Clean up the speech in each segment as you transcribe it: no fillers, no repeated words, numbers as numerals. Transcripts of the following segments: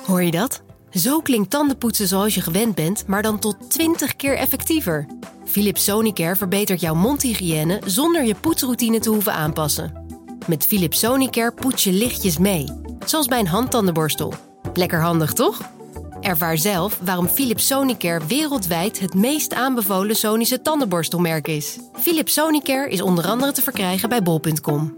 Hoor je dat? Zo klinkt tandenpoetsen zoals je gewend bent, maar dan tot 20 keer effectiever. Philips Sonicare verbetert jouw mondhygiëne zonder je poetsroutine te hoeven aanpassen. Met Philips Sonicare poets je lichtjes mee, zoals bij een handtandenborstel. Lekker handig, toch? Ervaar zelf waarom Philips Sonicare wereldwijd het meest aanbevolen Sonische tandenborstelmerk is. Philips Sonicare is onder andere te verkrijgen bij bol.com.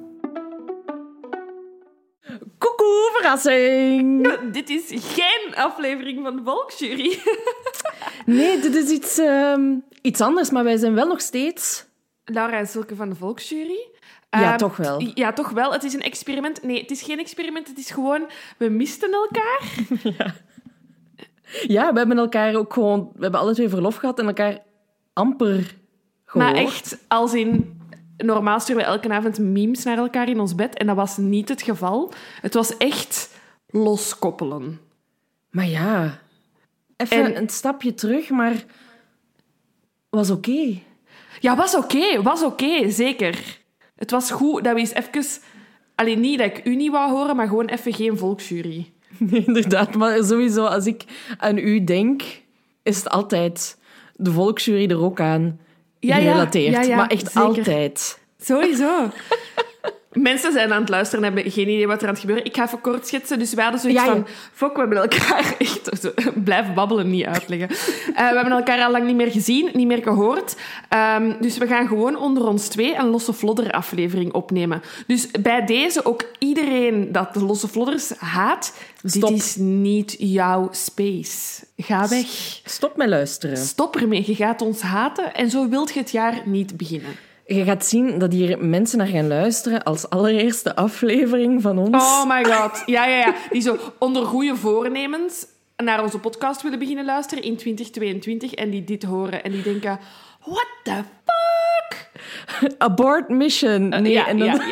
Koekoe, verrassing! Dit is geen aflevering van de Volksjury. Nee, dit is iets anders, maar wij zijn wel nog steeds... Laura en Silke van de Volksjury. Ja, toch wel. Ja, toch wel. Het is een experiment. Nee, het is geen experiment. Het is gewoon... We misten elkaar. Ja, we hebben elkaar ook gewoon... We hebben alle twee verlof gehad en elkaar amper gehoord. Maar echt, als in... Normaal sturen we elke avond memes naar elkaar in ons bed. En dat was niet het geval. Het was echt loskoppelen. Maar ja... Even een stapje terug, maar... Was oké. Ja, was oké, zeker. Het was goed dat we eens even... Alleen niet dat ik u niet wou horen, maar gewoon even geen Volksjury. Nee, inderdaad. Maar sowieso, als ik aan u denk, is het altijd de Volksjury er ook aan gerelateerd. Ja, maar echt zeker. Altijd. Sowieso. Mensen zijn aan het luisteren en hebben geen idee wat er aan het gebeuren. Ik ga even kort schetsen. Dus we hadden zoiets van... Fuck, we hebben elkaar echt... Zo, blijf babbelen, niet uitleggen. We hebben elkaar al lang niet meer gezien, niet meer gehoord. Dus we gaan gewoon onder ons twee een Losse Vlodder aflevering opnemen. Dus bij deze ook iedereen dat de Losse Vlodders haat... Stop. Dit is niet jouw space. Ga weg. Stop met luisteren. Stop ermee. Je gaat ons haten en zo wilt je het jaar niet beginnen. Je gaat zien dat hier mensen naar gaan luisteren als allereerste aflevering van ons. Oh my god. Ja. Die zo onder goede voornemens naar onze podcast willen beginnen luisteren in 2022 en die dit horen en die denken... What the fuck? Abort mission. Nee, Ja.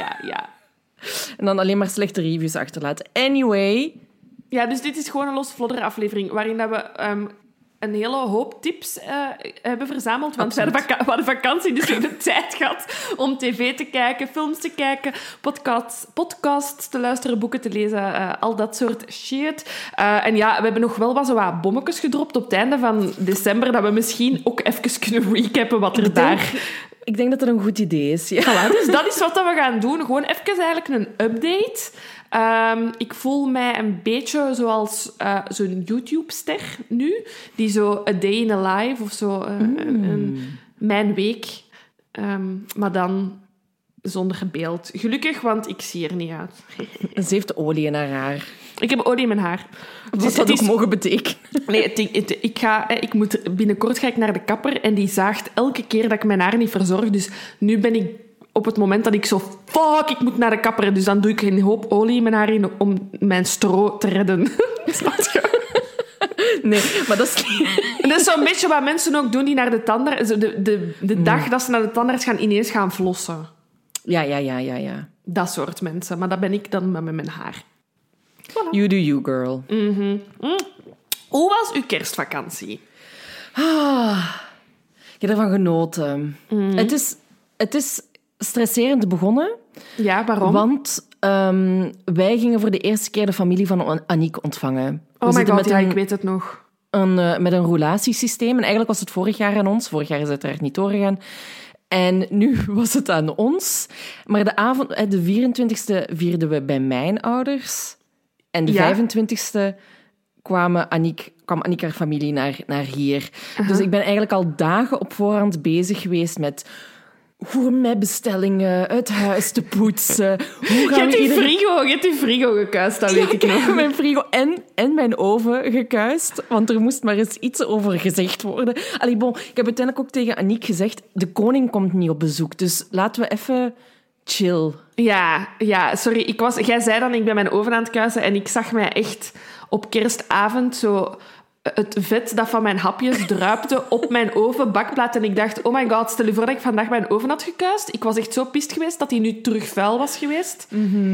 En dan alleen maar slechte reviews achterlaten. Anyway. Ja, dus dit is gewoon een Losse Vlodder aflevering waarin dat we... een hele hoop tips hebben verzameld. Want we hadden vakantie, dus we hebben tijd gehad om tv te kijken, films te kijken, podcasts te luisteren, boeken te lezen, al dat soort shit. En ja, we hebben nog wel wat bommetjes gedropt op het einde van december, dat we misschien ook even kunnen recappen wat er daar... Ik denk dat dat een goed idee is. Ja. Voilà, dus dat is wat we gaan doen. Gewoon even eigenlijk een update. Ik voel mij een beetje zoals zo'n YouTube-ster nu. Die zo A Day in a Life of zo. Mijn week. Maar dan zonder beeld. Gelukkig, want ik zie er niet uit. Ze heeft olie in haar haar. Ik heb olie in mijn haar. Wat dat ook mogen betekenen. Nee, binnenkort ga ik naar de kapper en die zaagt elke keer dat ik mijn haar niet verzorg. Dus nu ben ik op het moment dat ik zo... Fuck, ik moet naar de kapper. Dus dan doe ik een hoop olie in mijn haar in om mijn stro te redden. Nee, maar dat is... En dat is zo'n beetje wat mensen ook doen die naar de tandarts... De dag dat ze naar de tandarts gaan, ineens gaan flossen. Ja. Dat soort mensen. Maar dat ben ik dan met mijn haar. Voilà. You do you, girl. Hoe was uw kerstvakantie? Ik heb ervan genoten. Het is stresserend begonnen. Ja, waarom? Want wij gingen voor de eerste keer de familie van Aniek ontvangen. Oh my god, ik weet het nog. Met een roulatiesysteem. En eigenlijk was het vorig jaar aan ons. Vorig jaar is het uiteraard niet doorgegaan. En nu was het aan ons. Maar de avond, de 24e vierden we bij mijn ouders. En de 25e kwam Aniek haar familie naar hier. Dus ik ben eigenlijk al dagen op voorhand bezig geweest met... Hoe met bestellingen, het huis te poetsen. Hoe gaan je hebt die frigo gekuist, dat weet ik nog. Ik heb mijn frigo en mijn oven gekuist, want er moest maar eens iets over gezegd worden. Allee, bon, ik heb uiteindelijk ook tegen Aniek gezegd, de koning komt niet op bezoek, dus laten we even chill. Ja, sorry. Jij zei dan, ik ben mijn oven aan het kuisen en ik zag mij echt op kerstavond zo... Het vet dat van mijn hapjes druipte op mijn ovenbakplaat. En ik dacht, oh my god, stel je voor dat ik vandaag mijn oven had gekuist. Ik was echt zo pist geweest dat hij nu terug vuil was geweest.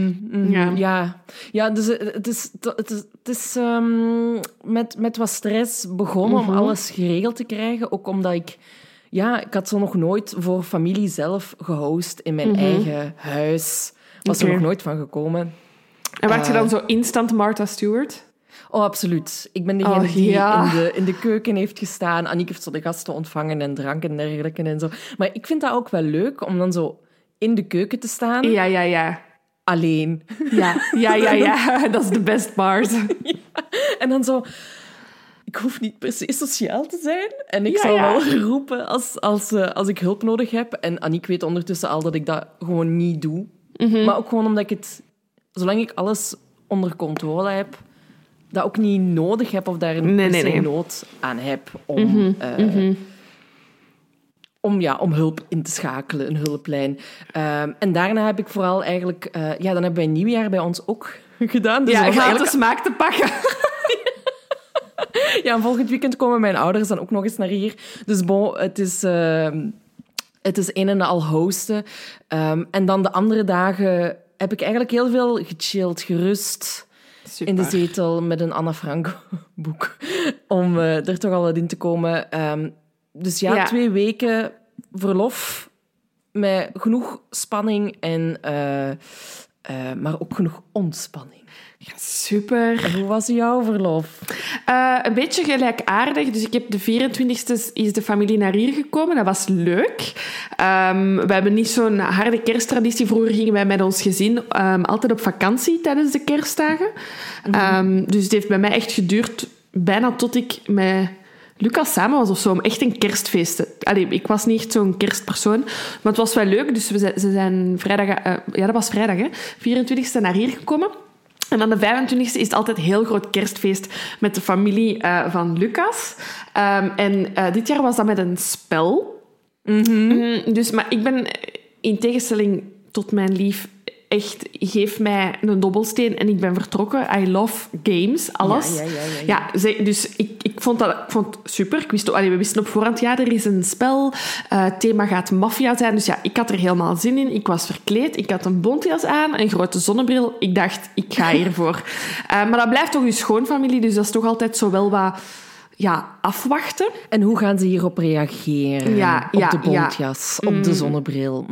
Ja, dus het is met wat stress begonnen om alles geregeld te krijgen. Ook omdat ik had zo nog nooit voor familie zelf gehost in mijn eigen huis. Was er nog nooit van gekomen. En werd je dan zo instant Martha Stewart? Oh, absoluut. Ik ben degene die in de keuken heeft gestaan. Aniek heeft zo de gasten ontvangen en drank en dergelijke en zo. Maar ik vind dat ook wel leuk om dan zo in de keuken te staan. Ja. Alleen. Ja. Dat is de best part. Ja. En dan zo... Ik hoef niet per se sociaal te zijn. En ik zal wel roepen als ik hulp nodig heb. En Aniek weet ondertussen al dat ik dat gewoon niet doe. Mm-hmm. Maar ook gewoon omdat ik het... Zolang ik alles onder controle heb... Dat ook niet nodig heb of daar een nood aan heb om hulp in te schakelen, een hulplijn. En daarna heb ik vooral eigenlijk... dan hebben wij nieuwjaar bij ons ook gedaan. Dus gratis smaak te pakken. Ja, en volgend weekend komen mijn ouders dan ook nog eens naar hier. Dus bon, het is een en al hosten. En dan de andere dagen heb ik eigenlijk heel veel gechilled, gerust... Super. In de zetel met een Anne Frank-boek. Om er toch al wat in te komen. Dus 2 weken verlof met genoeg spanning maar ook genoeg ontspanning. Ja, super. En hoe was jouw verlof? Een beetje gelijkaardig. Dus ik heb de 24e is de familie naar hier gekomen. Dat was leuk. We hebben niet zo'n harde kersttraditie. Vroeger gingen wij met ons gezin altijd op vakantie tijdens de kerstdagen. Dus het heeft bij mij echt geduurd bijna tot ik met Lucas samen was of zo, om echt een kerstfeest te... Allee, ik was niet echt zo'n kerstpersoon, maar het was wel leuk. Dus ze zijn vrijdag... dat was vrijdag, hè? 24e naar hier gekomen. En dan de 25e is het altijd een heel groot kerstfeest met de familie van Lucas. Dit jaar was dat met een spel. Mm-hmm. Maar ik ben, in tegenstelling tot mijn lief, echt, geef mij een dobbelsteen en ik ben vertrokken. I love games, alles. Ja, dus ik vond het super. We wisten op voorhand, er is een spel. Het thema gaat maffia zijn. Dus ik had er helemaal zin in. Ik was verkleed. Ik had een bontjas aan, een grote zonnebril. Ik dacht, ik ga hiervoor. Maar dat blijft toch uw schoonfamilie, dus dat is toch altijd zo wel wat... afwachten. En hoe gaan ze hierop reageren? Op de bontjas, op de zonnebril.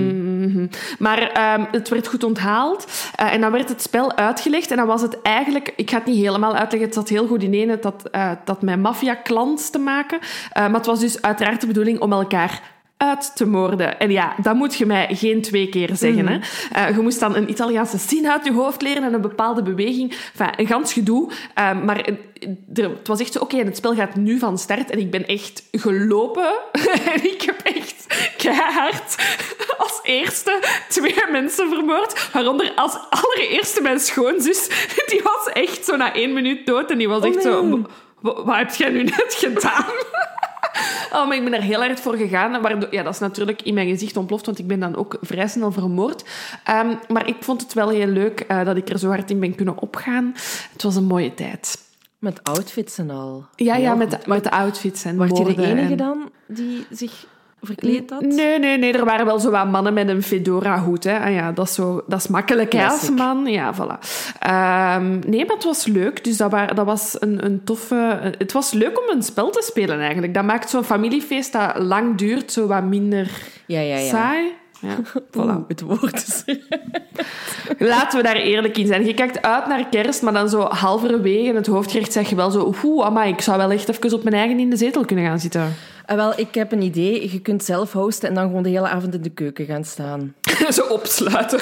Maar het werd goed onthaald. En dan werd het spel uitgelegd. En dan was het eigenlijk... Ik ga het niet helemaal uitleggen. Het zat heel goed ineen. Het had met maffia-clans te maken. Maar het was dus uiteraard de bedoeling om elkaar uit te moorden. En dat moet je mij geen 2 keer zeggen. Hè. Je moest dan een Italiaanse zin uit je hoofd leren en een bepaalde beweging. Enfin, een gans gedoe. Maar het was echt zo, oké, het spel gaat nu van start. En ik ben echt gelopen. En ik heb echt keihard als eerste 2 mensen vermoord. Waaronder als allereerste mijn schoonzus. Die was echt zo na 1 minuut dood. En die was echt zo... Wat heb jij nu net gedaan? Maar ik ben er heel hard voor gegaan. Waardoor, dat is natuurlijk in mijn gezicht ontploft, want ik ben dan ook vrij snel vermoord. Maar ik vond het wel heel leuk dat ik er zo hard in ben kunnen opgaan. Het was een mooie tijd. Met outfits en al. Ja, met de outfits en was je de enige dan die zich verkleed had? Nee. Er waren wel zo wat mannen met een fedora-hoed. Hè. Dat is makkelijk als man. Ja, voilà. Nee, maar het was leuk. Dus dat was een toffe... Het was leuk om een spel te spelen, eigenlijk. Dat maakt zo'n familiefeest dat lang duurt, zo wat minder saai. Ja, voilà. Het woord is Laten we daar eerlijk in zijn. Je kijkt uit naar kerst, maar dan zo halverwege het hoofdgerecht zeg je wel zo... Amai, ik zou wel echt even op mijn eigen in de zetel kunnen gaan zitten. Wel, ik heb een idee. Je kunt zelf hosten en dan gewoon de hele avond in de keuken gaan staan. Zo opsluiten.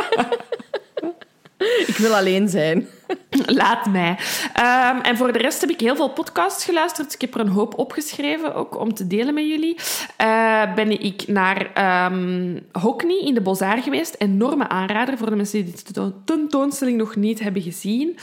Ik wil alleen zijn. Laat mij. En voor de rest heb ik heel veel podcasts geluisterd. Ik heb er een hoop opgeschreven, ook om te delen met jullie. Ben ik naar Hockney in de Bozar geweest. Enorme aanrader voor de mensen die de tentoonstelling nog niet hebben gezien.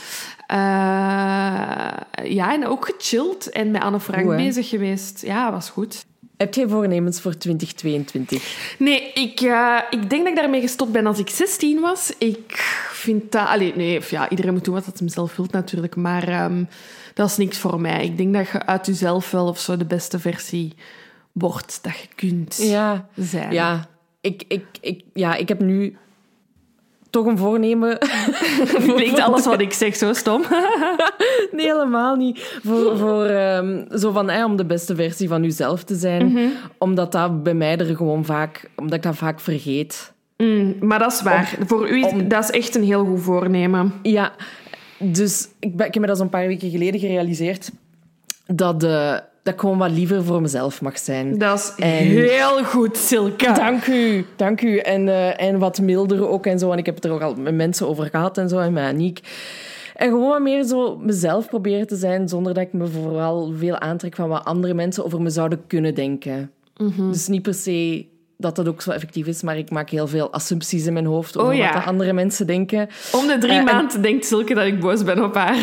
En ook gechilled en met Anne Frank bezig geweest. Ja, was goed. Heb jij voornemens voor 2022? Nee, ik denk dat ik daarmee gestopt ben als ik 16 was. Ik vind dat... iedereen moet doen wat hij zelf wil natuurlijk. Maar dat is niks voor mij. Ik denk dat je uit jezelf wel of zo de beste versie wordt dat je kunt zijn. Ja, ik heb nu... toch een voornemen. Klinkt alles wat ik zeg zo stom? Nee, helemaal niet. Voor zo van, om de beste versie van jezelf te zijn. Mm-hmm. Omdat dat bij mij er gewoon vaak... Omdat ik dat vaak vergeet. Maar dat is waar. Voor u dat is echt een heel goed voornemen. Ja. Dus ik heb me dat zo'n paar weken geleden gerealiseerd dat ik gewoon wat liever voor mezelf mag zijn. Dat is heel goed, Silke. Dank u. En wat milder ook en zo. En ik heb het er ook al met mensen over gehad en zo, en met Aniek. En gewoon wat meer zo mezelf proberen te zijn, zonder dat ik me vooral veel aantrek van wat andere mensen over me zouden kunnen denken. Mm-hmm. Dus niet per se dat ook zo effectief is, maar ik maak heel veel assumpties in mijn hoofd over wat de andere mensen denken. Om de 3 maanden denkt Silke dat ik boos ben op haar.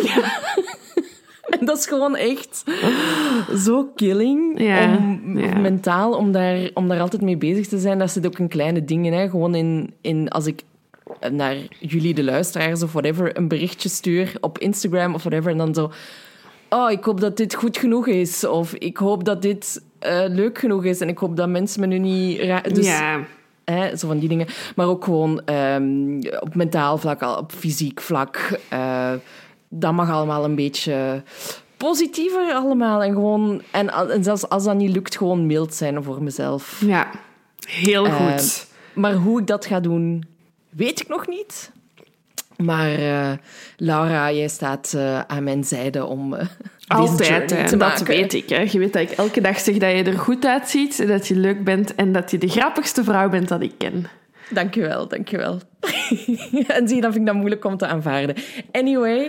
En dat is gewoon echt zo killing, mentaal, om daar altijd mee bezig te zijn. Dat zit ook in kleine dingen. Hè. Gewoon in als ik naar jullie, de luisteraars of whatever, een berichtje stuur op Instagram of whatever, en dan zo... Oh, ik hoop dat dit goed genoeg is. Of ik hoop dat dit leuk genoeg is. En ik hoop dat mensen me nu niet... Dus, zo van die dingen. Maar ook gewoon op mentaal vlak, op fysiek vlak. Dat mag allemaal een beetje positiever allemaal. En, gewoon, en zelfs als dat niet lukt, gewoon mild zijn voor mezelf. Ja, heel goed. Maar hoe ik dat ga doen, weet ik nog niet. Maar Laura, jij staat aan mijn zijde om altijd, deze te maken. Dat weet ik. Hè. Je weet dat ik elke dag zeg dat je er goed uitziet, dat je leuk bent en dat je de grappigste vrouw bent dat ik ken. Dank je wel. En zie je, dan vind ik dat moeilijk om te aanvaarden. Anyways,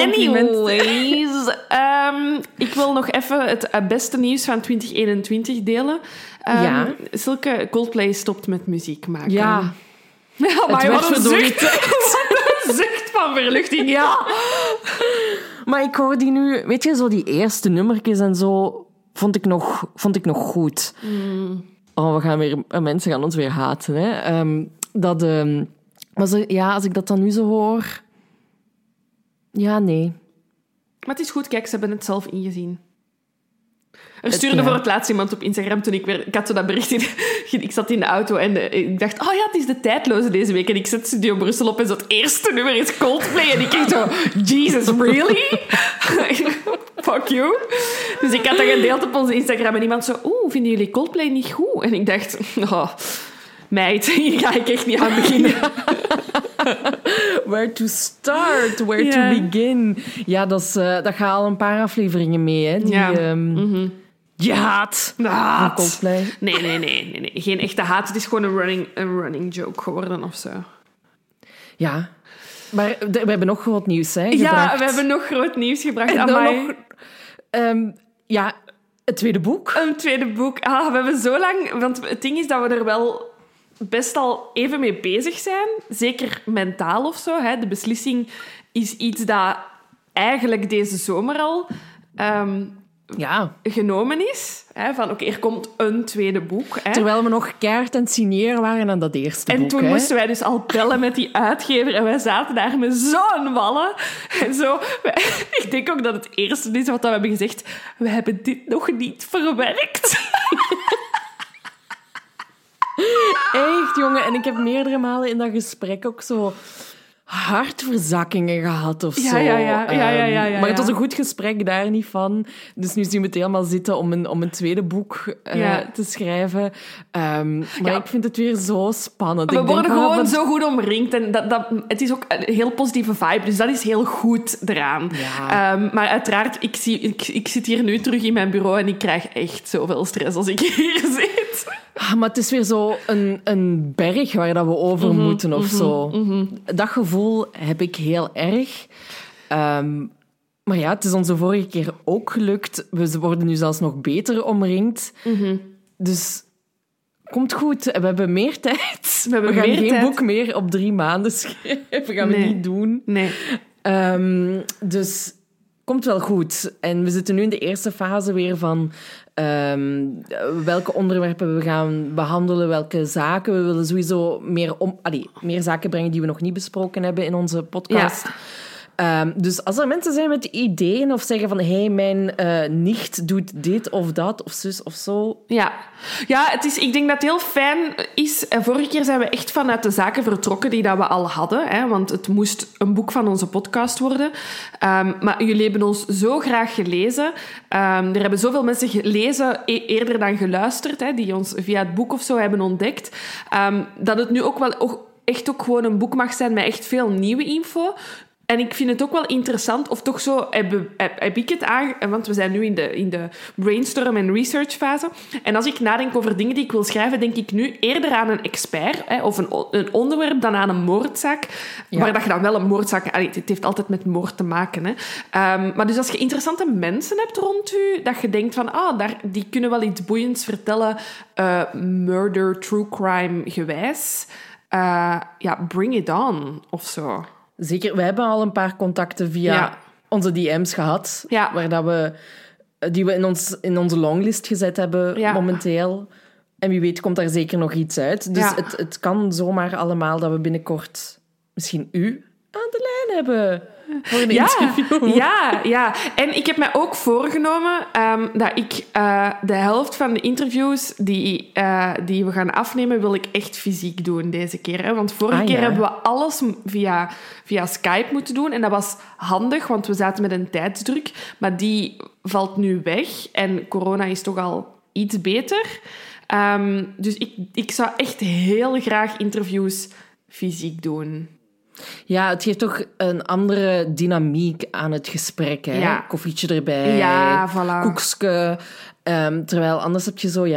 ik wil nog even het beste nieuws van 2021 delen. Silke, Coldplay stopt met muziek maken. Ja. Maar wat een zucht van verluchting, ja. Maar ik hoor die nu... Weet je, zo die eerste nummertjes en zo vond ik nog goed. Oh, mensen gaan ons weer haten, hè. Maar als ik dat dan nu zo hoor... Ja, nee. Maar het is goed, kijk, ze hebben het zelf ingezien. Er stuurde voor het laatst iemand op Instagram toen ik had zo dat bericht in. Ik zat in de auto en ik dacht, oh ja, het is de tijdloze deze week. En ik zet Studio Brussel op en zo het eerste nummer is Coldplay. En ik dacht zo, Jesus, really? Fuck you. Dus ik had dat gedeeld op onze Instagram en iemand zo, vinden jullie Coldplay niet goed? En ik dacht, meid, hier ga ik echt niet aan beginnen. Where to start, where to begin. Ja, dat gaat al een paar afleveringen mee, hè. Je haat van Coldplay. Nee. Geen echte haat. Het is gewoon een running joke geworden of zo. Ja. Maar we hebben nog groot nieuws, hè, gebracht. Ja, we hebben nog groot nieuws gebracht. En dan nog... het tweede boek. Een tweede boek. We hebben zo lang... Want het ding is dat we er wel best al even mee bezig zijn. Zeker mentaal of zo. Hè. De beslissing is iets dat eigenlijk deze zomer al... genomen is. Hè, van oké, er komt een tweede boek. Hè. Terwijl we nog keihard aan het signeren waren aan dat eerste boek. En toen moesten wij dus al bellen met die uitgever en wij zaten daar met zo'n wallen. En zo. Ik denk ook dat het eerste is wat we hebben gezegd. We hebben dit nog niet verwerkt. Echt, jongen. En ik heb meerdere malen in dat gesprek ook zo... hartverzakkingen gehad of zo. Ja. Maar het was een goed gesprek, daar niet van. Dus nu zien we het helemaal zitten om een tweede boek te schrijven. Maar ik vind het weer zo spannend. We worden gewoon zo goed omringd. En het is ook een heel positieve vibe. Dus dat is heel goed eraan. Ja. Maar uiteraard, ik zit hier nu terug in mijn bureau en ik krijg echt zoveel stress als ik hier zit. Maar het is weer zo een berg waar dat we over moeten of zo. Dat gevoel heb ik heel erg. Maar ja, het is ons de vorige keer ook gelukt. We worden nu zelfs nog beter omringd. Dus komt goed. We hebben meer tijd. We gaan geen boek meer op 3 maanden schrijven. Gaan we niet doen. Nee. Dus komt wel goed. En we zitten nu in de eerste fase weer van... welke onderwerpen we gaan behandelen, welke zaken. We willen sowieso meer zaken brengen die we nog niet besproken hebben in onze podcast. Ja. Dus als er mensen zijn met ideeën of zeggen van hey, mijn nicht doet dit of dat of zus of zo. Ja, ik denk dat het heel fijn is. Vorige keer zijn we echt vanuit de zaken vertrokken die dat we al hadden. Hè, want het moest een boek van onze podcast worden. Maar jullie hebben ons zo graag gelezen. Er hebben zoveel mensen gelezen eerder dan geluisterd, hè, die ons via het boek of zo hebben ontdekt. Dat het nu ook wel echt ook gewoon een boek mag zijn met echt veel nieuwe info. En ik vind het ook wel interessant, of toch zo heb ik het want we zijn nu in de brainstorm- en researchfase. En als ik nadenk over dingen die ik wil schrijven, denk ik nu eerder aan een expert of een onderwerp dan aan een moordzaak. Ja. Maar dat je dan wel een moordzaak... het heeft altijd met moord te maken. Hè. Maar dus als je interessante mensen hebt rond je, dat je denkt van, die kunnen wel iets boeiends vertellen, murder, true crime gewijs, bring it on, of zo. Zeker, we hebben al een paar contacten via onze DM's gehad, waar die we in onze longlist gezet hebben momenteel. En wie weet komt daar zeker nog iets uit. Dus het kan zomaar allemaal dat we binnenkort misschien u aan de lijn hebben voor een interview. Ja. En ik heb mij ook voorgenomen dat ik de helft van de interviews die we gaan afnemen, wil ik echt fysiek doen deze keer. Hè? Want vorige keer hebben we alles via Skype moeten doen. En dat was handig, want we zaten met een tijdsdruk. Maar die valt nu weg. En corona is toch al iets beter. Dus ik zou echt heel graag interviews fysiek doen. Ja, het geeft toch een andere dynamiek aan het gesprek. Hè? Ja. Koffietje erbij, voilà. koekske. Terwijl anders heb je zo,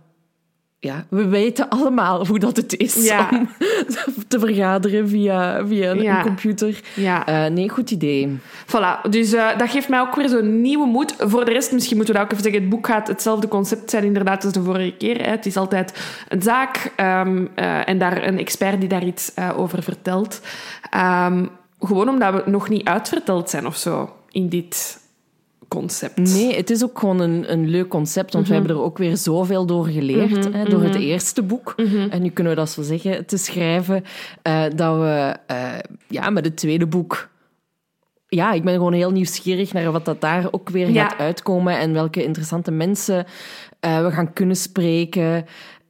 we weten allemaal hoe dat het is om te vergaderen via een computer. Ja. Nee, goed idee. Voilà, dus dat geeft mij ook weer zo'n nieuwe moed. Voor de rest, misschien moeten we dat ook even zeggen, het boek gaat hetzelfde concept zijn inderdaad als de vorige keer. Hè. Het is altijd een zaak en daar een expert die daar iets over vertelt. Gewoon omdat we nog niet uitverteld zijn of zo in dit concept. Nee, het is ook gewoon een leuk concept, want we hebben er ook weer zoveel door geleerd, door het eerste boek. En nu kunnen we dat zo zeggen, te schrijven, dat we met het tweede boek... Ja, ik ben gewoon heel nieuwsgierig naar wat dat daar ook weer gaat uitkomen en welke interessante mensen we gaan kunnen spreken.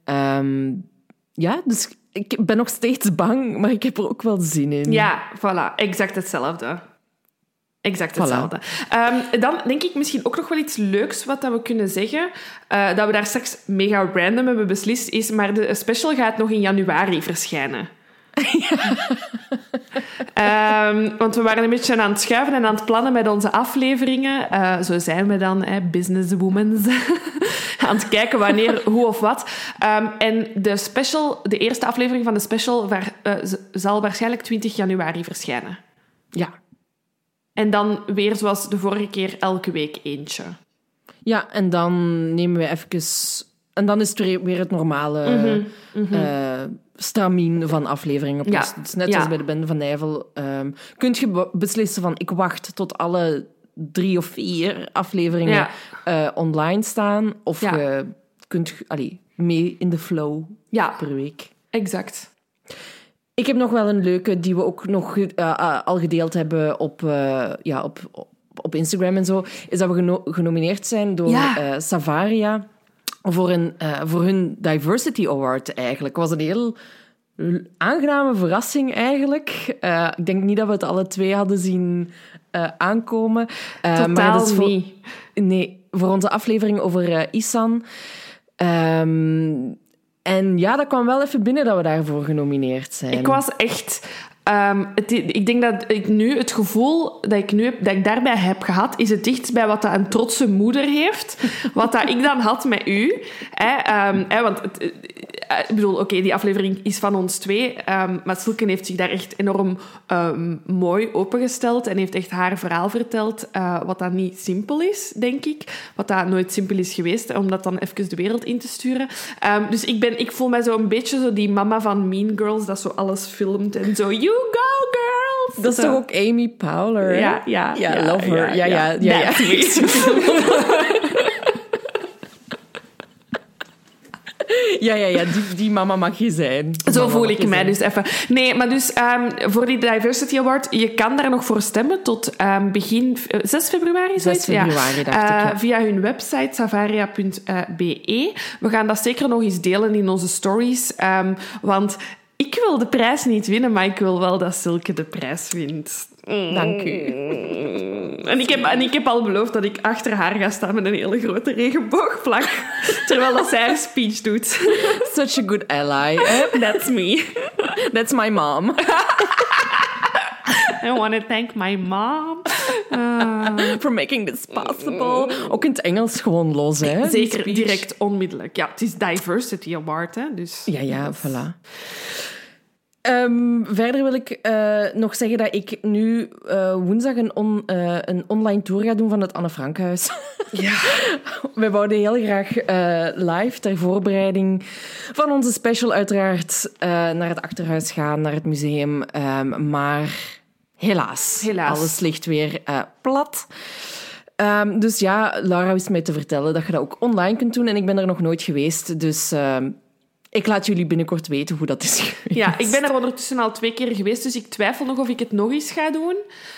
Dus ik ben nog steeds bang, maar ik heb er ook wel zin in. Ja, voilà. Exact hetzelfde. Hetzelfde. Dan denk ik misschien ook nog wel iets leuks wat dat we kunnen zeggen. Dat we daar straks mega random hebben beslist is, maar de special gaat nog in januari verschijnen. Want we waren een beetje aan het schuiven en aan het plannen met onze afleveringen. Zo zijn we dan, businesswomen. Aan het kijken wanneer, hoe of wat. En de eerste aflevering van de special zal waarschijnlijk 20 januari verschijnen. Ja. En dan weer zoals de vorige keer elke week eentje. Ja, en dan nemen we even... En dan is het weer het normale stramien van afleveringen. Ja. Dus net als bij de Bende van Nijvel. Kun je beslissen van... Ik wacht tot alle 3 of 4 afleveringen online staan. Of je kunt mee in de flow per week. Exact. Ik heb nog wel een leuke die we ook nog al gedeeld hebben op Instagram en zo. Is dat we genomineerd zijn door Savaria voor hun Diversity Award eigenlijk. Het was een heel aangename verrassing eigenlijk. Ik denk niet dat we het alle twee hadden zien aankomen. Totaal maar dat is niet. Nee, voor onze aflevering over Isan. En dat kwam wel even binnen dat we daarvoor genomineerd zijn. Ik was echt... ik denk dat ik nu het gevoel dat ik daarbij heb gehad, is het dichtst bij wat dat een trotse moeder heeft. Wat dat ik dan had met u. Want ik bedoel, die aflevering is van ons 2. Maar Silke heeft zich daar echt enorm mooi opengesteld en heeft echt haar verhaal verteld. Wat dat niet simpel is, denk ik. Wat dat nooit simpel is geweest, om dat dan even de wereld in te sturen. Dus ik voel mij zo een beetje zo die mama van Mean Girls, dat zo alles filmt en zo... You go, girls! Dat is toch ook Amy Powler? Ja, love her. Ja. Die mama mag je zijn. Zo voel ik mij dus even. Nee, maar dus voor die Diversity Award, je kan daar nog voor stemmen tot begin 6 februari. 6 februari, dacht ik. Via hun website, savaria.be. We gaan dat zeker nog eens delen in onze stories. Want ik wil de prijs niet winnen, maar ik wil wel dat Silke de prijs wint. Dank u. En ik heb al beloofd dat ik achter haar ga staan met een hele grote regenboogvlag, terwijl dat zij haar speech doet. Such a good ally. That's me. That's my mom. I want to thank my mom. For making this possible. Ook in het Engels gewoon los, hè? Zeker, direct, onmiddellijk. Ja, het is Diversity Award, hè. Dus, Ja, voilà. Verder wil ik nog zeggen dat ik nu woensdag een online tour ga doen van het Anne Frankhuis. Ja. Wij wouden heel graag live ter voorbereiding van onze special uiteraard naar het Achterhuis gaan, naar het museum. Maar helaas, alles ligt weer plat. Dus ja, Laura wist mij te vertellen dat je dat ook online kunt doen en ik ben er nog nooit geweest, dus... ik laat jullie binnenkort weten hoe dat is geweest. Ja, ik ben er ondertussen al 2 keer geweest, dus ik twijfel nog of ik het nog eens ga doen.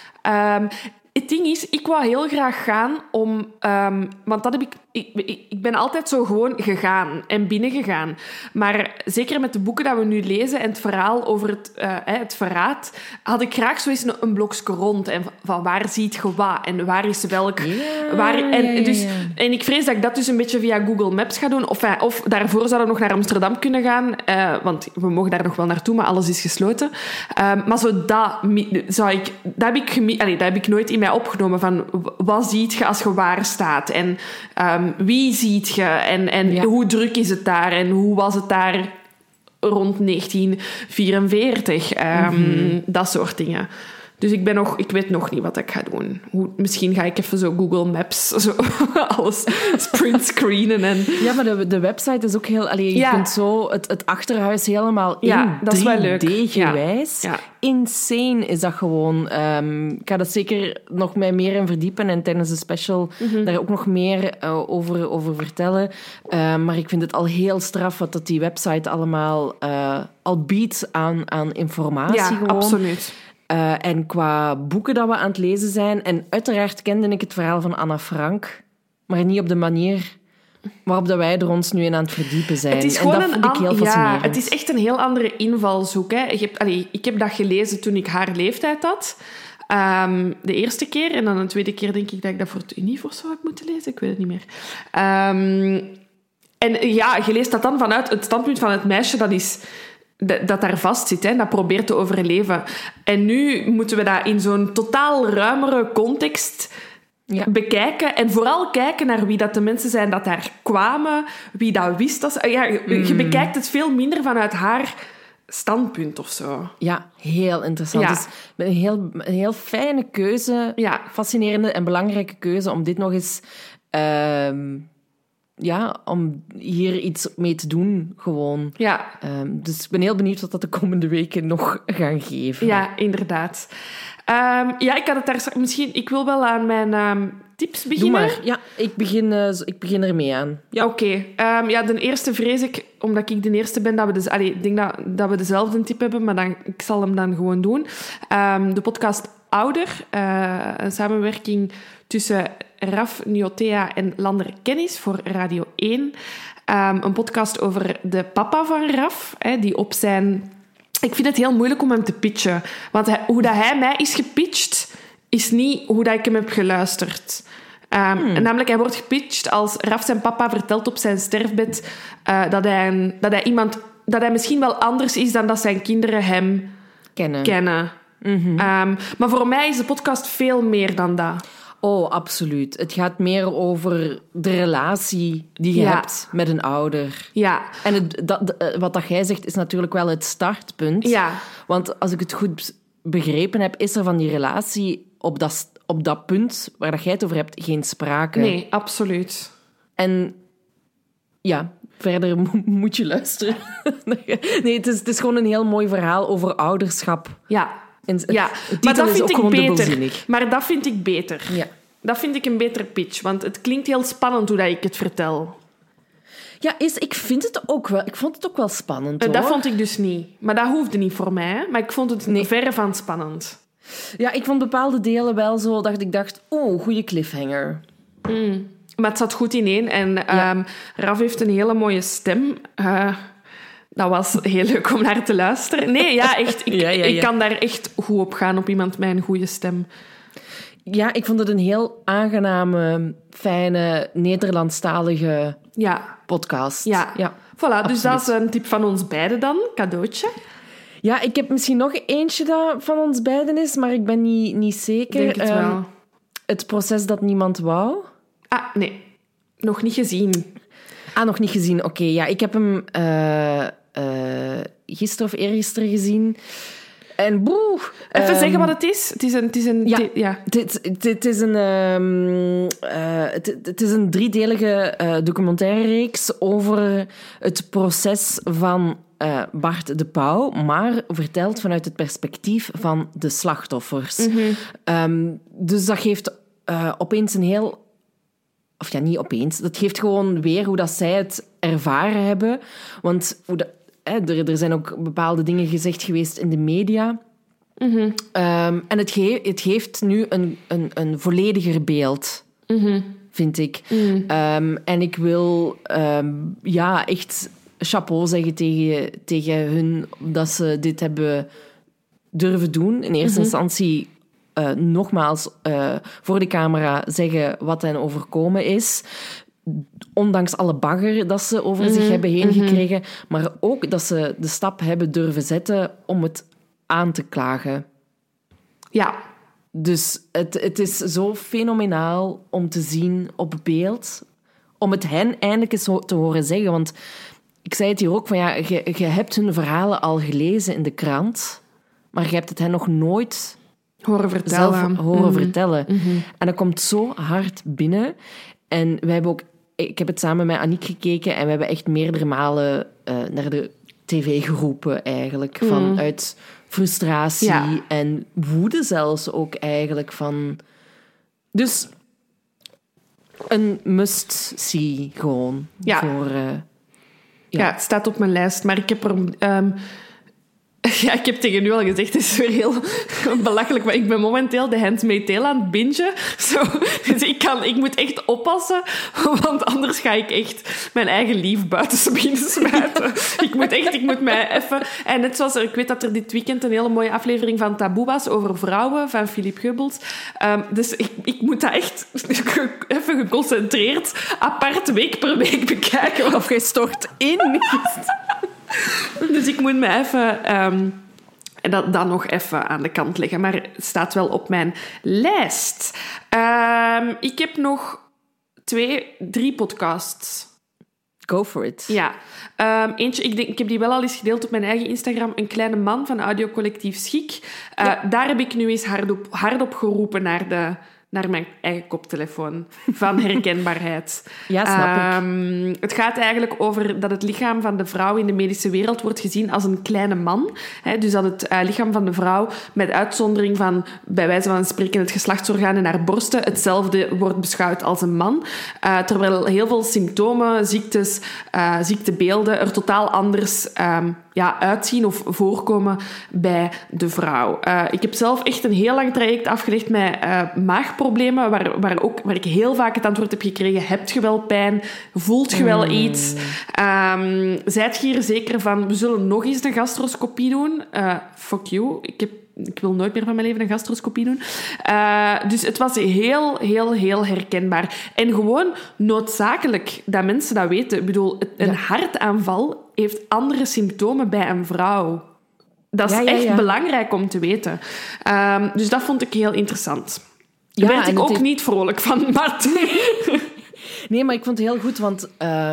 Het ding is, ik wou heel graag gaan om... want dat heb ik ben altijd zo gewoon gegaan en binnengegaan. Maar zeker met de boeken dat we nu lezen en het verhaal over het verraad, had ik graag zo eens een blokje rond. En van waar ziet je wat en waar is welk... En ik vrees dat ik dat dus een beetje via Google Maps ga doen. Of daarvoor zouden we nog naar Amsterdam kunnen gaan. Want we mogen daar nog wel naartoe, maar alles is gesloten. Maar dat heb ik nooit in mij opgenomen. Van, wat ziet je als je waar staat? En wie ziet je? En hoe druk is het daar? En hoe was het daar rond 1944? Dat soort dingen. Dus ik weet nog niet wat ik ga doen. Misschien ga ik even zo Google Maps zo alles printscreenen. Ja, maar de website is ook heel... je kunt zo het achterhuis helemaal in dat is wel leuk. 3D-gewijs. Ja. Insane is dat gewoon. Ik ga dat zeker nog meer in verdiepen en tijdens de special daar ook nog meer over vertellen. Maar ik vind het al heel straf wat dat die website allemaal al biedt aan informatie. Ja, gewoon. Absoluut. En qua boeken dat we aan het lezen zijn... En uiteraard kende ik het verhaal van Anna Frank, maar niet op de manier waarop dat wij er ons nu in aan het verdiepen zijn. Het is en dat vond ik heel fascinerend. Het is echt een heel andere invalshoek. Hè. Ik heb dat gelezen toen ik haar leeftijd had. De eerste keer. En dan de tweede keer denk ik dat ik dat voor het Universo heb moeten lezen. Ik weet het niet meer. En ja, je leest dat dan vanuit het standpunt van het meisje dat daar vast zit, hè, dat probeert te overleven. En nu moeten we dat in zo'n totaal ruimere context bekijken. En vooral kijken naar wie dat de mensen zijn dat daar kwamen, wie dat wist. Je bekijkt het veel minder vanuit haar standpunt of zo. Ja, heel interessant. Ja. Dus een heel fijne keuze, fascinerende en belangrijke keuze om dit nog eens... om hier iets mee te doen, gewoon. Ja. Dus ik ben heel benieuwd wat dat de komende weken nog gaan geven. Ja, inderdaad. Ik had het daar misschien... Ik wil wel aan mijn tips beginnen. Doe maar. Ja, ik begin ermee aan. Ja. Oké. De eerste vrees ik, omdat ik de eerste ben, dat we... ik denk dat we dezelfde tip hebben, maar ik zal hem dan gewoon doen. De podcast Ouder, een samenwerking tussen Raf Niotea en Lander Kennis voor Radio 1. Een podcast over de papa van Raf, die op zijn... Ik vind het heel moeilijk om hem te pitchen. Want hoe dat hij mij is gepitcht, is niet hoe dat ik hem heb geluisterd. Namelijk, hij wordt gepitcht als Raf zijn papa vertelt op zijn sterfbed dat hij misschien wel anders is dan dat zijn kinderen hem kennen. Mm-hmm. Maar voor mij is de podcast veel meer dan dat. Oh, absoluut. Het gaat meer over de relatie die je hebt met een ouder. Ja. En wat dat jij zegt is natuurlijk wel het startpunt. Ja. Want als ik het goed begrepen heb, is er van die relatie op dat punt waar dat jij het over hebt geen sprake. Nee, absoluut. En ja, verder moet je luisteren. Nee, het is gewoon een heel mooi verhaal over ouderschap. Ja. Maar dat vind ik beter. Maar dat vind ik beter. Ja. Dat vind ik een betere pitch, want het klinkt heel spannend hoe dat ik het vertel. Ja, ik vind het ook wel. Ik vond het ook wel spannend, hoor. Dat vond ik dus niet. Maar dat hoefde niet voor mij. Hè? Maar ik vond het verre van spannend. Ja, ik vond bepaalde delen wel zo dat ik dacht, goede cliffhanger. Maar het zat goed ineen. En Raf heeft een hele mooie stem. Dat was heel leuk om naar te luisteren. Nee, ja, echt. Ik kan daar echt goed op gaan, op iemand met een goede stem. Ja, ik vond het een heel aangename, fijne, Nederlandstalige podcast. Ja. Voilà, dus dat is een tip van ons beiden dan, cadeautje. Ja, ik heb misschien nog eentje dat van ons beiden is, maar ik ben niet zeker. Denk het wel. Het proces dat niemand wou. Ah, nee. Nog niet gezien. Nog niet gezien. Oké, ja, ik heb hem gisteren of eergisteren gezien. En boe... Even zeggen wat het is. Het is een Het is een 3-delige documentaireeks over het proces van Bart de Pauw, maar verteld vanuit het perspectief van de slachtoffers. Dus dat geeft opeens een heel... Of ja, niet opeens. Dat geeft gewoon weer hoe dat zij het ervaren hebben. Want er zijn ook bepaalde dingen gezegd geweest in de media. En het geeft nu een vollediger beeld, vind ik. En ik wil echt chapeau zeggen tegen hun dat ze dit hebben durven doen. In eerste instantie nogmaals voor de camera zeggen wat hen overkomen is. Ondanks alle bagger dat ze over zich hebben heen gekregen. Maar ook dat ze de stap hebben durven zetten om het aan te klagen. Ja. Dus het is zo fenomenaal om te zien op beeld. Om het hen eindelijk eens te horen zeggen. Want ik zei het hier ook, van je hebt hun verhalen al gelezen in de krant. Maar je hebt het hen nog nooit horen vertellen. En dat komt zo hard binnen. En wij hebben ook... Ik heb het samen met Aniek gekeken en we hebben echt meerdere malen naar de tv geroepen eigenlijk. Vanuit frustratie en woede zelfs ook eigenlijk. Dus een must-see gewoon. Ja. Ja, het staat op mijn lijst, maar ik heb er... ik heb tegen u al gezegd, het is weer heel belachelijk, maar ik ben momenteel de Handmaid's Tale aan het bingen. Dus ik moet echt oppassen, want anders ga ik echt mijn eigen lief buiten binnen smijten. Ik moet mij even... En net zoals ik weet dat er dit weekend een hele mooie aflevering van Taboe was over vrouwen, van Philippe Geubels. Dus ik moet dat echt even geconcentreerd, apart week per week bekijken. Of je stort in. Dus ik moet me even dat nog even aan de kant leggen. Maar het staat wel op mijn lijst. Ik heb nog 3 podcasts. Go for it. Ja. Eentje, ik heb die wel al eens gedeeld op mijn eigen Instagram. Een kleine man van Audiocollectief Schik. Daar heb ik nu eens hardop geroepen naar mijn eigen koptelefoon. Van herkenbaarheid. Ja, snap ik. Het gaat eigenlijk over dat het lichaam van de vrouw in de medische wereld wordt gezien als een kleine man. Dus dat het lichaam van de vrouw, met uitzondering van, bij wijze van spreken, het geslachtsorgaan en haar borsten, hetzelfde wordt beschouwd als een man. Terwijl heel veel symptomen, ziektes, ziektebeelden er totaal anders uitzien of voorkomen bij de vrouw. Ik heb zelf echt een heel lang traject afgelegd met maagproblemen, waar ik heel vaak het antwoord heb gekregen: heb je wel pijn? Voelt je wel iets? Zijt je hier zeker van, we zullen nog eens een gastroscopie doen? Fuck you. Ik wil nooit meer van mijn leven een gastroscopie doen. Dus het was heel, heel, heel herkenbaar. En gewoon noodzakelijk dat mensen dat weten. Ik bedoel, een hartaanval heeft andere symptomen bij een vrouw. Dat is echt belangrijk om te weten. Dus dat vond ik heel interessant. Daar werd ik ook niet vrolijk van, Mart. Nee, maar ik vond het heel goed, want...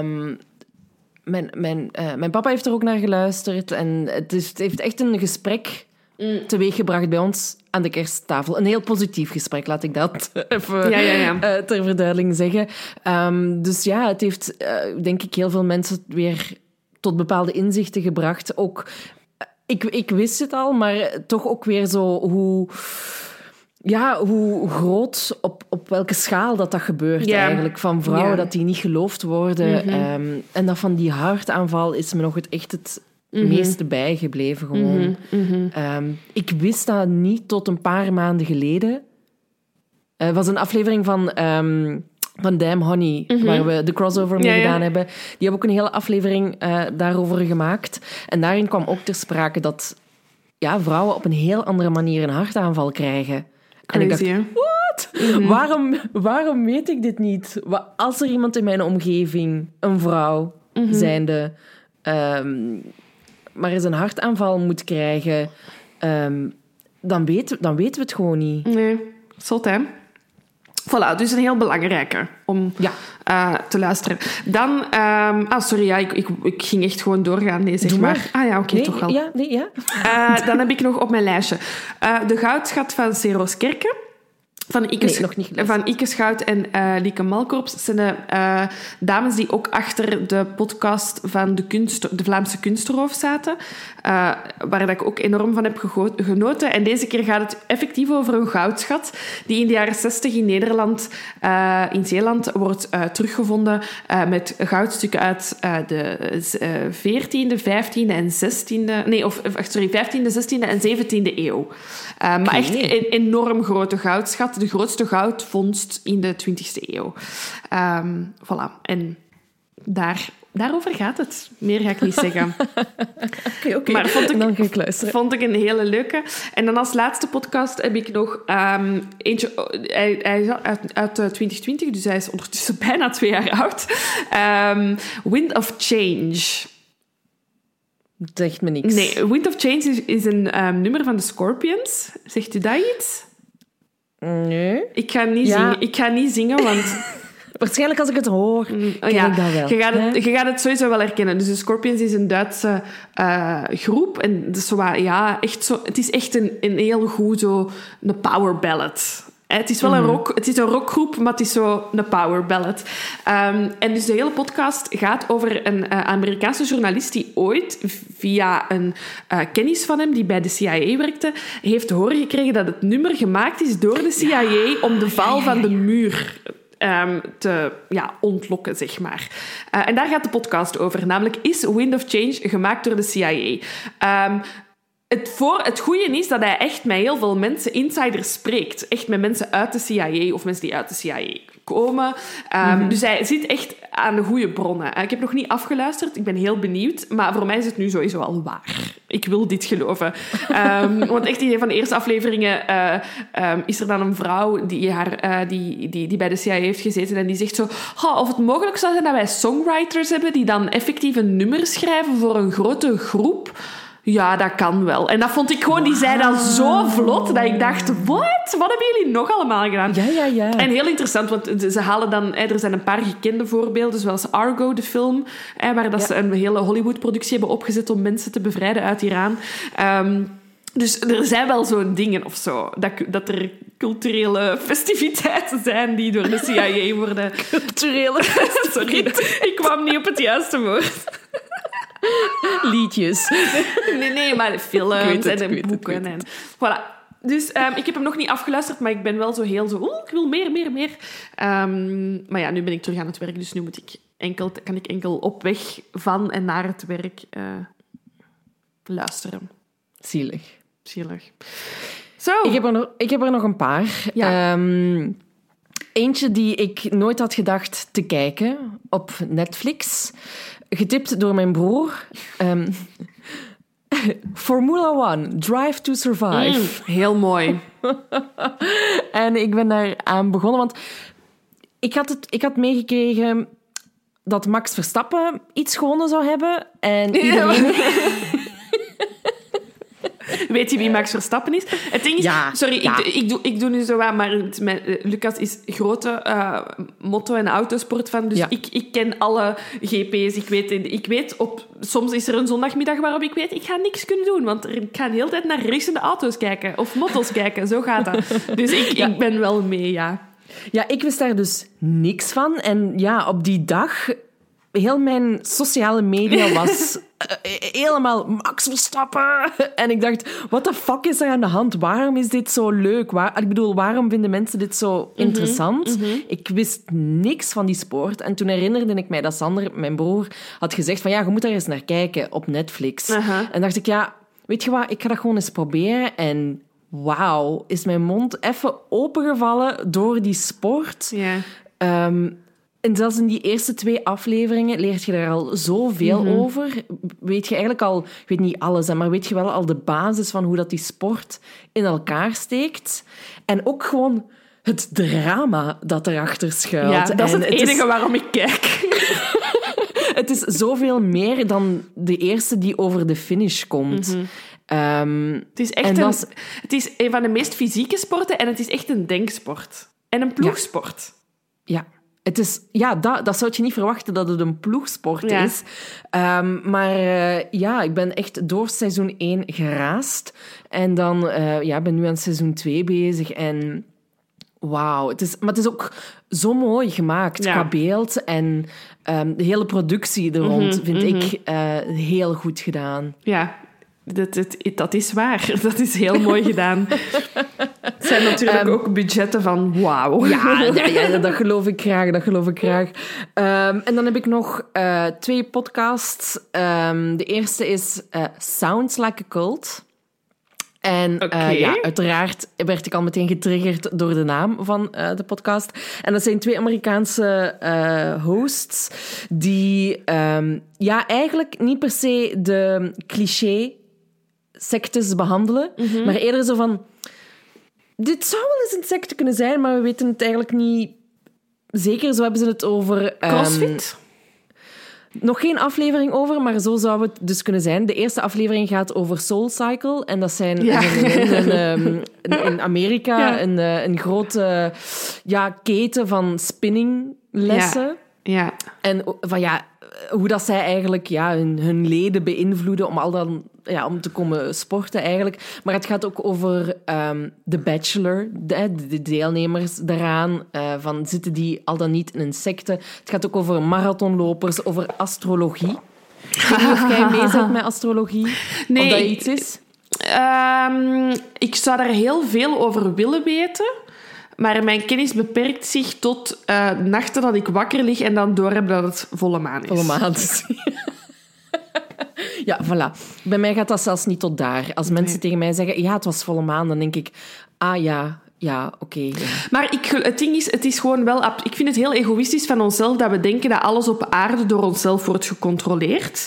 Mijn papa heeft er ook naar geluisterd. En het heeft echt een gesprek teweeggebracht bij ons aan de kersttafel. Een heel positief gesprek, laat ik dat even ter verduidelijking zeggen. Dus ja, het heeft, denk ik, heel veel mensen weer tot bepaalde inzichten gebracht. Ook, ik wist het al, maar toch ook weer zo hoe groot, op welke schaal dat gebeurt eigenlijk. Van vrouwen dat die niet geloofd worden. En dat van die hartaanval is me nog het meeste bijgebleven gewoon. Ik wist dat niet tot een paar maanden geleden. Het was een aflevering van Damn Honey, waar we de crossover mee gedaan hebben. Die hebben ook een hele aflevering daarover gemaakt. En daarin kwam ook ter sprake dat vrouwen op een heel andere manier een hartaanval krijgen. En ik dacht, wat? Waarom weet ik dit niet? Als er iemand in mijn omgeving, een vrouw zijnde, maar eens een hartaanval moet krijgen, dan weten we het gewoon niet. Nee, zot, hè? Voilà, dus een heel belangrijke om te luisteren. Dan... sorry, ik ging echt gewoon doorgaan. Nee, zeg Doe maar. Oké, toch wel. Ja. Dan heb ik nog op mijn lijstje De Goudschat van Sero's Kerken. Van Ike Schout en Lieke Malkorps. zijn de dames die ook achter de podcast van de Vlaamse Kunstroof zaten. Waar dat ik ook enorm van heb genoten. En deze keer gaat het effectief over een goudschat die in de jaren 60 in Nederland, in Zeeland, wordt teruggevonden met goudstukken uit de 14e, 15e en 16e... Nee, 15e, 16e en 17e eeuw. Maar echt een enorm grote goudschat. De grootste goudvondst in de 20e eeuw. Voilà. En daarover gaat het. Meer ga ik niet zeggen. Oké. Maar Dan ga ik luisteren. Vond ik een hele leuke. En dan als laatste podcast heb ik nog eentje... Hij is uit 2020, dus hij is ondertussen bijna 2 jaar oud. Wind of Change. Dat zegt me niks. Nee, Wind of Change is een nummer van de Scorpions. Zegt u dat iets? Nee. Ik ga niet zingen, want... Waarschijnlijk als ik het hoor, ken ik dat wel. Je gaat het sowieso wel herkennen. Dus de Scorpions is een Duitse groep. En het is, het is echt een heel goed een power ballad. Het is wel een rockgroep, maar het is zo een power ballad. En dus de hele podcast gaat over een Amerikaanse journalist die ooit via een kennis van hem, die bij de CIA werkte, heeft te horen gekregen dat het nummer gemaakt is door de CIA om de val van de muur te ontlokken, zeg maar. En daar gaat de podcast over. Namelijk, is Wind of Change gemaakt door de CIA? Het goede is dat hij echt met heel veel mensen, insiders, spreekt. Echt met mensen uit de CIA of mensen die uit de CIA komen. Dus hij zit echt aan de goede bronnen. Ik heb nog niet afgeluisterd. Ik ben heel benieuwd. Maar voor mij is het nu sowieso al waar. Ik wil dit geloven. Want echt in een van de eerste afleveringen is er dan een vrouw die bij de CIA heeft gezeten en die zegt zo... of het mogelijk zou zijn dat wij songwriters hebben die dan effectief een nummer schrijven voor een grote groep... Ja, dat kan wel. En dat vond ik gewoon... Die zei dat zo vlot, dat ik dacht... Wat hebben jullie nog allemaal gedaan? Ja. En heel interessant, want ze halen dan... Er zijn een paar gekende voorbeelden, zoals Argo, de film, waar ze een hele Hollywood-productie hebben opgezet om mensen te bevrijden uit Iran. Dus er zijn wel zo'n dingen of zo. Dat er culturele festiviteiten zijn die door de CIA worden... Culturele festiviteiten? Sorry, ik kwam niet op het juiste woord. Liedjes. Nee, maar films en boeken. En, voilà. Dus ik heb hem nog niet afgeluisterd, maar ik ben wel zo heel zo... ik wil meer. Maar ja, nu ben ik terug aan het werk, dus nu kan ik enkel op weg van en naar het werk luisteren. Zielig. Zo. Ik heb er nog een paar. Ja. Eentje die ik nooit had gedacht te kijken op Netflix. Getipt door mijn broer. Formula 1, Drive to Survive. Heel mooi. En ik ben daar aan begonnen, want ik had meegekregen dat Max Verstappen iets gewonnen zou hebben. En iedereen... Weet je wie Max Verstappen is? Het ding is... Ja, sorry, ja. Ik doe nu zo wat, maar Lucas is grote moto- en autosport van, dus ik ken alle GP's. Ik weet soms is er een zondagmiddag waarop ik weet, ik ga niks kunnen doen, want ik ga de hele tijd naar racende auto's kijken of motos kijken. Zo gaat dat. Dus ik ben wel mee, ja. Ja, ik wist daar dus niks van. En ja, op die dag... Heel mijn sociale media was helemaal Max Verstappen. En ik dacht, what the fuck is er aan de hand? Waarom is dit zo leuk? Waarom vinden mensen dit zo interessant? Ik wist niks van die sport. En toen herinnerde ik mij dat Sander, mijn broer, had gezegd van ja, je moet daar eens naar kijken op Netflix. En dacht ik, ja, weet je wat? Ik ga dat gewoon eens proberen. En wauw, is mijn mond even opengevallen door die sport. Ja. En zelfs in die eerste 2 afleveringen leert je daar al zoveel over. Weet je eigenlijk al... Ik weet niet alles, maar weet je wel al de basis van hoe dat die sport in elkaar steekt. En ook gewoon het drama dat erachter schuilt. Ja, dat is het enige waarom ik kijk. Het is zoveel meer dan de eerste die over de finish komt. Het is echt het is een van de meest fysieke sporten en het is echt een denksport. En een ploegsport. Ja. Het is, dat zou je niet verwachten dat het een ploegsport is. Maar ik ben echt door seizoen 1 geraast. En dan ben nu aan seizoen 2 bezig. En wauw, maar het is ook zo mooi gemaakt qua beeld. En de hele productie er rond vind ik heel goed gedaan. Ja, dat is waar. Dat is heel mooi gedaan. Het zijn natuurlijk ook budgetten van wauw. Ja, dat geloof ik graag. En dan heb ik nog 2 podcasts. De eerste is Sounds Like a Cult. En uiteraard werd ik al meteen getriggerd door de naam van de podcast. En dat zijn 2 Amerikaanse hosts die eigenlijk niet per se de cliché-sectes behandelen, maar eerder zo van... Dit zou wel eens een secte kunnen zijn, maar we weten het eigenlijk niet zeker. Zo hebben ze het over... CrossFit? Nog geen aflevering over, maar zo zou het dus kunnen zijn. De eerste aflevering gaat over SoulCycle. En dat zijn in Amerika een grote keten van spinninglessen. Ja. En hoe dat zij eigenlijk hun leden beïnvloeden om te komen sporten eigenlijk. Maar het gaat ook over The Bachelor, de deelnemers daaraan. Zitten die al dan niet in een secte? Het gaat ook over marathonlopers, over astrologie. Ik weet niet of jij mee zit met astrologie. Nee, of dat iets is. Ik zou daar heel veel over willen weten. Maar mijn kennis beperkt zich tot nachten dat ik wakker lig en dan doorheb dat het volle maan is. Volle maan. Ja, voilà. Bij mij gaat dat zelfs niet tot daar. Als mensen tegen mij zeggen, het was volle maan, dan denk ik, oké. Ja. Maar het ding is, het is gewoon wel... Ik vind het heel egoïstisch van onszelf dat we denken dat alles op aarde door onszelf wordt gecontroleerd.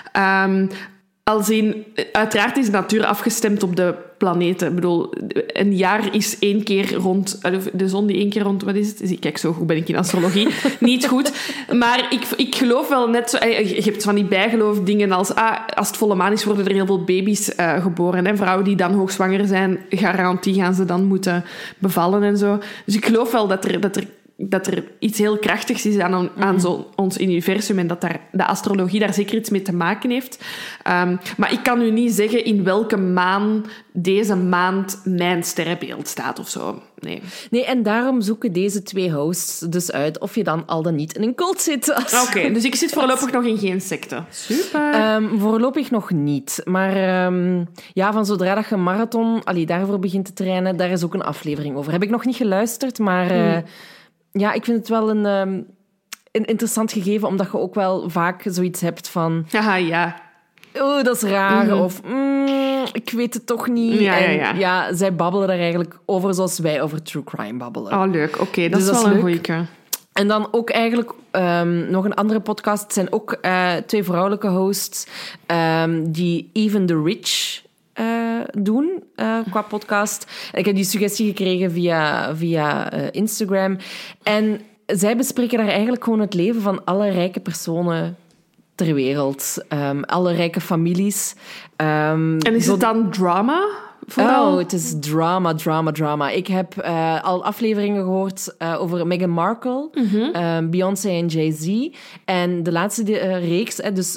Uiteraard is de natuur afgestemd op de planeten. Ik bedoel, een jaar is 1 keer rond... De zon die 1 keer rond... Wat is het? Kijk, zo goed ben ik in astrologie. Niet goed. Maar ik geloof wel net zo... Je hebt van die bijgeloofdingen als... als het volle maan is, worden er heel veel baby's geboren. Hè? Vrouwen die dan hoogzwanger zijn, garantie gaan ze dan moeten bevallen en zo. Dus ik geloof wel dat er iets heel krachtigs is aan ons universum en dat de astrologie daar zeker iets mee te maken heeft. Maar ik kan u niet zeggen in welke maan deze maand mijn sterrenbeeld staat of zo. Nee, en daarom zoeken deze 2 hosts dus uit of je dan al dan niet in een cult zit. Oké, dus ik zit voorlopig nog in geen secte. Super. Voorlopig nog niet. Maar van zodra dat je een marathon daarvoor begint te trainen, daar is ook een aflevering over. Heb ik nog niet geluisterd, maar... ik vind het wel een interessant gegeven, omdat je ook wel vaak zoiets hebt van... Oh, dat is raar. Of, ik weet het toch niet. Zij babbelen daar eigenlijk over zoals wij over true crime babbelen. Oh, leuk. Oké, dat is wel een goeie. En dan ook eigenlijk nog een andere podcast. Het zijn ook 2 vrouwelijke hosts die Even the Rich... doen qua podcast. En ik heb die suggestie gekregen via Instagram. En zij bespreken daar eigenlijk gewoon het leven van alle rijke personen ter wereld. Alle rijke families. En is het dan drama? Vooral? Oh, het is drama. Ik heb al afleveringen gehoord over Meghan Markle, Beyoncé en Jay-Z. En de laatste reeks,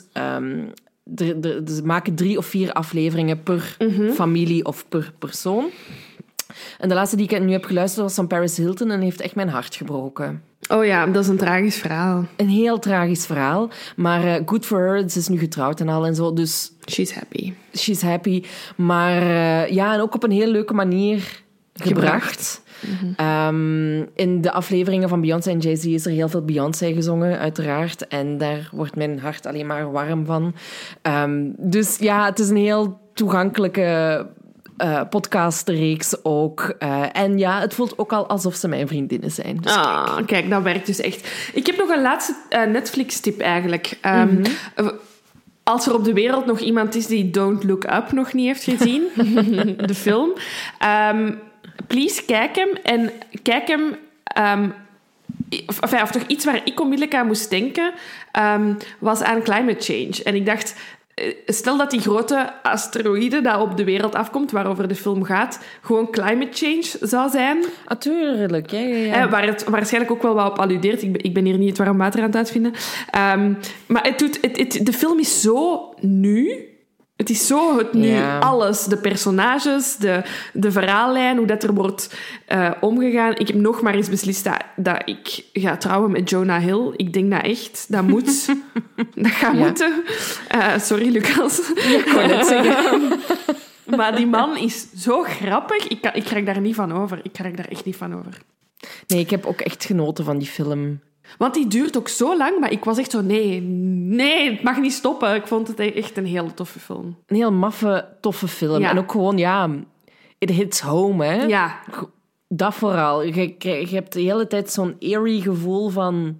ze maken 3 of 4 afleveringen per familie of per persoon. En de laatste die ik nu heb geluisterd was van Paris Hilton en heeft echt mijn hart gebroken. Oh ja, dat is een tragisch verhaal. Een heel tragisch verhaal. Maar good for her, ze is nu getrouwd en al en zo. Dus She's happy. Maar en ook op een heel leuke manier gebracht. In de afleveringen van Beyoncé en Jay-Z is er heel veel Beyoncé gezongen, uiteraard. En daar wordt mijn hart alleen maar warm van. Dus het is een heel toegankelijke podcastreeks ook. En het voelt ook al alsof ze mijn vriendinnen zijn. Dus kijk, dat werkt dus echt. Ik heb nog een laatste Netflix-tip eigenlijk. Als er op de wereld nog iemand is die Don't Look Up nog niet heeft gezien, de film... please, kijk hem. En kijk hem of toch iets waar ik onmiddellijk aan moest denken, was aan climate change. En ik dacht, stel dat die grote asteroïde dat op de wereld afkomt, waarover de film gaat, gewoon climate change zou zijn. Natuurlijk, ja. Waar het waarschijnlijk ook wel wat op alludeert. Ik ben hier niet het warm water aan het uitvinden. Maar de film is zo nu. Het is zo het nu. Ja. Alles. De personages, de verhaallijn, hoe dat er wordt omgegaan. Ik heb nog maar eens beslist dat ik ga trouwen met Jonah Hill. Ik denk dat echt. Dat moet. Dat gaat moeten. Sorry, Lucas. Ik wou net zeggen. Maar die man is zo grappig. Ik krijg daar niet van over. Ik krijg daar echt niet van over. Nee, ik heb ook echt genoten van die film. Want die duurt ook zo lang, maar ik was echt zo... Nee, het mag niet stoppen. Ik vond het echt een hele toffe film. Een heel maffe, toffe film. Ja. En ook gewoon, it hits home, hè. Ja. Dat vooral. Je hebt de hele tijd zo'n eerie gevoel van...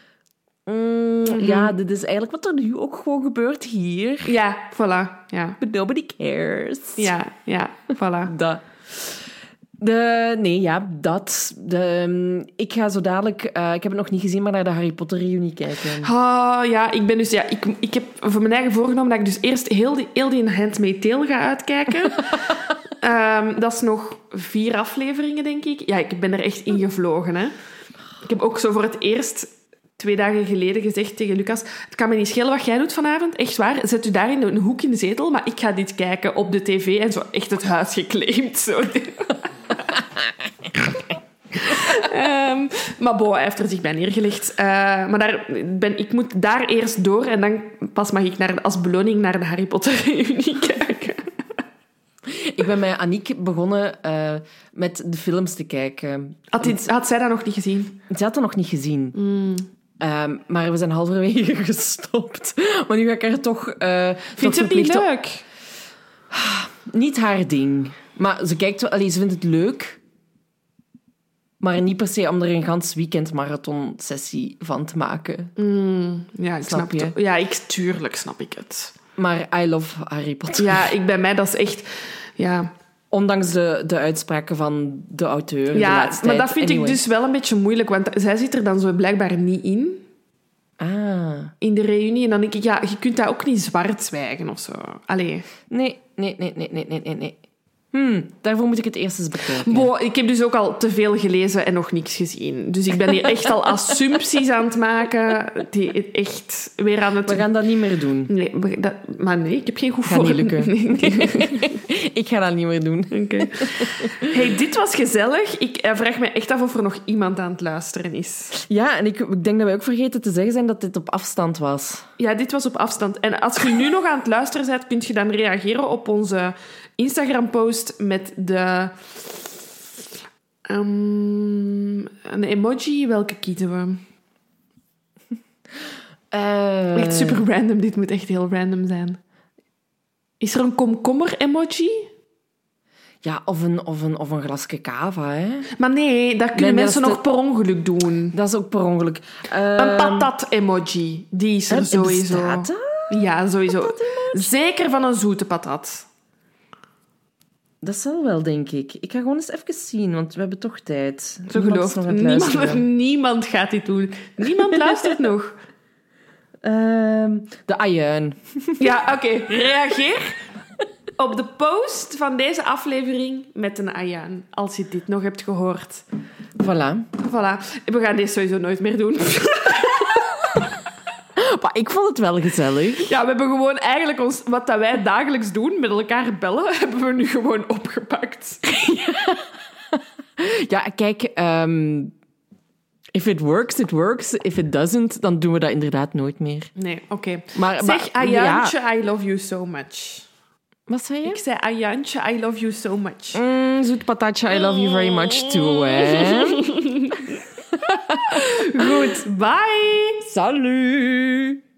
Ja, dit is eigenlijk wat er nu ook gewoon gebeurt hier. Ja, voilà. Ja, But nobody cares. ja, voilà. Dat. Ik ga zo dadelijk... ik heb het nog niet gezien, maar naar de Harry Potter reunie kijken. Ik ben dus... Ja, ik heb voor mijn eigen voorgenomen dat ik dus eerst heel die Handmaid's Tale ga uitkijken. Dat is nog 4 afleveringen, denk ik. Ja, ik ben er echt in gevlogen, hè. Ik heb ook zo voor het eerst 2 dagen geleden gezegd tegen Lucas, het kan me niet schelen wat jij doet vanavond. Echt waar. Zet u daar in een hoek in de zetel, maar ik ga dit kijken op de tv en zo echt het huis geclaimd. Zo. Maar hij heeft er zich bij neergelegd. Maar ik moet daar eerst door en dan pas mag ik als beloning naar de Harry Potter reunie kijken. Ik ben met Aniek begonnen met de films te kijken. Had zij dat nog niet gezien? Ze had dat nog niet gezien. Maar we zijn halverwege gestopt. Maar nu ga ik er toch... Vindt ze het niet leuk? Niet haar ding. Maar ze kijkt wel... Ze vindt het leuk. Maar niet per se om er een gans weekend marathon-sessie van te maken. Ja, ik snap je? Ja, tuurlijk snap ik het. Maar I love Harry Potter. Ja, bij mij dat is echt... Ja. Ondanks de uitspraken van de auteur. Ja, de laatste maar tijd. dat vind ik dus wel een beetje moeilijk, want zij zit er dan zo blijkbaar niet in. In de reunie. En dan denk ik, ja, je kunt dat ook niet zwart zwijgen of zo. Allee. Nee. Daarvoor moet ik het eerst eens bekijken. Ik heb dus ook al te veel gelezen en nog niks gezien. Dus ik ben hier echt al assumpties aan het maken. Die echt weer aan het... We gaan dat niet meer doen. Nee, ik heb geen goed voor. Gaat niet lukken. Nee. Ik ga dat niet meer doen. Okay. Hey, dit was gezellig. Ik vraag me echt af of er nog iemand aan het luisteren is. Ja, en ik denk dat wij ook vergeten te zeggen zijn dat dit op afstand was. Ja, dit was op afstand. En als je nu nog aan het luisteren bent, kun je dan reageren op onze Instagram-post met de... een emoji. Welke kiezen we? Echt super random. Dit moet echt heel random zijn. Is er een komkommer-emoji? Ja, of een glasje cava, hè. Maar nee, dat kunnen mensen nog per ongeluk doen. Dat is ook per ongeluk. Een patat-emoji. Die is er sowieso. Bestaat dat? Ja, sowieso. Zeker van een zoete patat. Dat zal wel, denk ik. Ik ga gewoon eens even zien, want we hebben toch tijd. Zo gelooft. Niemand gaat dit doen. Niemand luistert nog. De ajuin. Ja, oké. Reageer op de post van deze aflevering met een ajuin. Als je dit nog hebt gehoord. Voilà. We gaan dit sowieso nooit meer doen. Maar ik vond het wel gezellig. Ja, we hebben gewoon eigenlijk wat dat wij dagelijks doen, met elkaar bellen, hebben we nu gewoon opgepakt. Ja, kijk... If it works, it works. If it doesn't, dan doen we dat inderdaad nooit meer. Nee, oké. Maar Ajuintje, ja. I love you so much. Wat zei je? Ik zei, Ajuintje, I love you so much. Zoet patatje, I love you very much too, hè. Goed, bye. Salut.